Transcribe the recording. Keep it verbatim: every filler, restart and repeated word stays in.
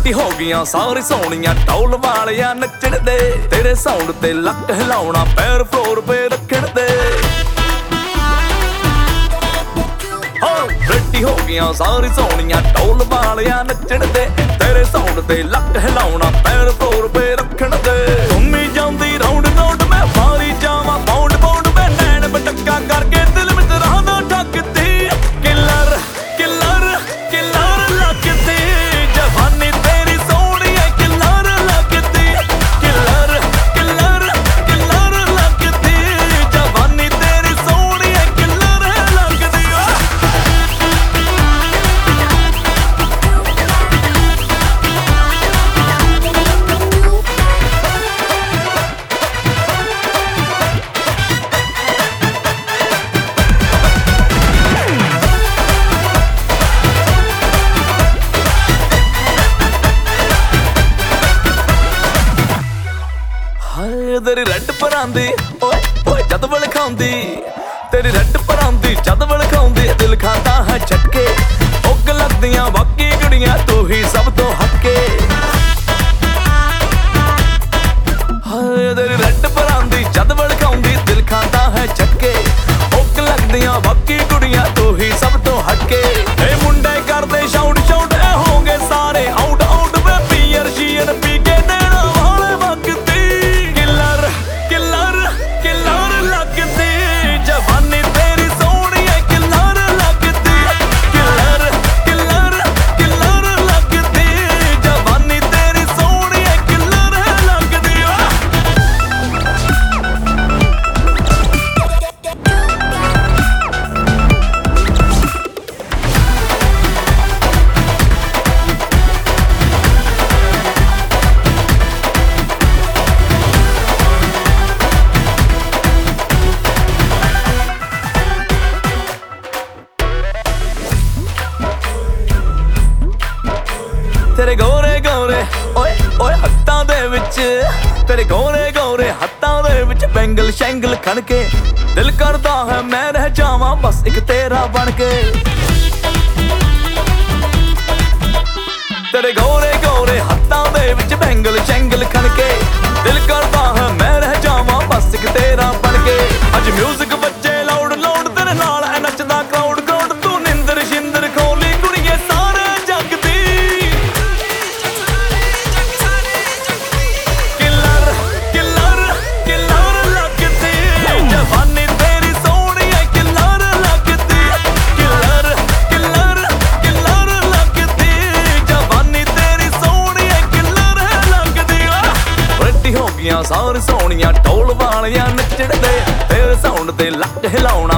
ready ਹੋ ਗਈਆਂ ਸਾਰੀ ਸੋਹਣੀਆਂ ਢੋਲ ਵਾਲਿਆਂ ਨੱਚਣ ਦੇ ਤੇਰੇ ਸਾਊਂਡ ਤੇ ਲੱਕ ਹਿਲਾਉਣਾ ਪੈਰ ਫਲੋਰ ਪੇ ਰੱਖਣ ਦੇ ਰੈਡੀ ਹੋ ਗਈਆਂ ਸਾਰੀ ਸੋਹਣੀਆਂ ਢੋਲ ਵਾਲਿਆਂ ਨੱਚਣ ਦੇ ਤੇਰੇ ਸਾਊਂਡ ਤੇ ਲੱਕ ਹਿਲਾਉਣਾ ਪੈਰ ਫਲੋਰ ਪੇ ਰੱਖਣ ਦੇ ਘੁੰਮੀ ਜਾਂਦੀ ਰਾਉਂਡ ਰਾਉਂਡ ਮੈਂ ਮਾਰੀ ਜਾਵਾਂ ਬਾਉਂਡ ਬਾਉਂਡ ਮੈਂ ਨੈਣ ਬਟੱਕਾ ਕਰਕੇ ਦਿਲ ਵਿੱਚ ਰਹਿਣਾ ਠੱਕਦੀ ਕਿਲਰ ਕਿਲਰ ਕਿਲਰ ਲੱਗਦੀ ਜਵਾਨੀ ਤੇਰੀ ਸੋਹਣੀ ਐ ਕਿਲਰ ਲੱਗਦੀ ਕਿਲਰ ਕਿਲਰ ਕਿਲਰ ਲੱਗਦੀ ਜਵਾਨੀ ਤੇਰੀ ਸੋਹਣੀ ਐ ਕਿਲਰ ਲੱਗਦੀ ਹਾਏ ਤੇਰੀ ਰੈਡ ਪਰਾਂਦੀ ਓਏ ਓਏ ਜਦ ਵਲ ਖਾਉਂਦੀ ਤੇਰੀ ਰੈਡ ਪਰਾਂਦੀ ਜਦ ਵਲ ਖਾਉਂਦੀ ਦਿਲ ਖਾਂਦਾ ਹੈ ਛੱਕੇ ਉੱਗ ਲੱਗਦੀਆਂ ਬਾਕੀ ਕੁੜੀਆਂ ਤੂੰ ਹੀ ਸਭ ਤੋਂ ਹੱਕੇ ਹਾਏ ਤੇਰੀ ਰੈਡ ਪਰਾਂਦੀ ਜਦ ਵਲ ਖਾਉਂਦੀ ਦਿਲ ਖਾਂਦਾ ਹੈ ਛੱਕੇ ਉੱਗ ਲੱਗਦੀਆਂ ਬਾਕੀ ਕੁੜੀਆਂ ਤੂੰ ਹੀ ਸਭ ਤੋਂ ਹੱਕੇ ਇਹ ਮੁੰਡੇ ਕਰਦੇ ਸ਼ਾਊਟ ਸ਼ਾਊਟ ਇਹ ਹੋਗੇ ਸਾਰੇ ਆਊਟ ਆਊਟ ਵੇ ਪੀਅਰ ਸ਼ੀਅਰ ਪੀ ਕੇ ਦੇਣਾ ਵਾਲੇ ਵਕਤੀ ਕਿਲਰ ਕਿਲਰ ਕਿਲਰ ਲੱਗਦੀ ਜਵਾਨੀ ਤੇਰੀ ਸੋਹਣੀ ਐ ਕਿਲਰ ਲੱਗਦੀ ਕਿਲਰ ਕਿਲਰ ਕਿਲਰ ਲੱਗਦੀ ਜਵਾਨੀ ਤੇਰੀ ਸੋਹਣੀ ਐ ਕਿਲਰ ਲੱਗਦੀ ਤੇਰੇ ਗੋਰੇ ਗੋਰੇ ਓਏ ਓਏ ਹੱਥਾਂ ਦੇ ਵਿੱਚ ਤੇਰੇ ਗੋਰੇ ਗੋਰੇ ਹੱਥਾਂ ਦੇ ਵਿੱਚ ਬੈਂਗਲ ਸ਼ੈਂਗਲ ਖਣ ਕੇ ਦਿਲ ਕਰਦਾ ਹੈ ਮੈਂ ਰਹਿ ਜਾਵਾਂ ਬਸ ਇੱਕ ਤੇਰਾ ਬਣ ਕੇ ਤੇਰੇ ਗੋਰੇ ਗੋਰੇ ਹੱਥਾਂ ਦੇ ਵਿੱਚ ਬੈਂਗਲ ਸ਼ੈਂਗਲ ਖਣ ਕੇ ਦਿਲ ਕਰਦਾ ਹੈ ਮੈਂ ਰਹਿ ਜਾਵਾਂ ਬਸ ਇੱਕ ਤੇਰਾ ਬਣ ਕੇ ਅੱਜ ਮਿਊਜ਼ਿਕ ਵੱਜੇ ਲਾਊਡ ਲਾਊਡ ਤੇਰੇ ਨਾਲ ਐ ਨੱਚਦਾ ਕਰਾਊਡ ਕਰਾਊਡ ਤੂੰ ਨਿੰਦਰ ਸ਼ਿੰਦਰ ਖੋਲੀ ਕੁੜੀਏ ਸਾਰੇ ਜੱਗ ਦੀ ਕਿਲਰ ਕਿਲਰ ਕਿਲਰ ਲੱਗਦੀ ਜਵਾਨੀ ਤੇਰੀ ਸੋਹਣੀ ਐ ਕਿਲਰ ਲੱਗਦੀ ਕਿਲਰ ਕਿਲਰ ਕਿਲਰ ਲੱਗਦੀ ਜਵਾਨੀ ਤੇਰੀ ਸੋਹਣੀ ਐ ਕਿਲਰ ਲੱਗਦੀ ਰੈਡੀ ਹੋ ਗਈਆਂ ਸਾਰੀ ਸੋਹਣੀਆਂ ਢੋਲ ਵਾਲਿਆਂ ਨੱਚਣ ਦੇ ਤੇਰੇ ਸਾਊਂਡ ਤੇ ਲੱਕ ਹਿਲਾਉਣਾ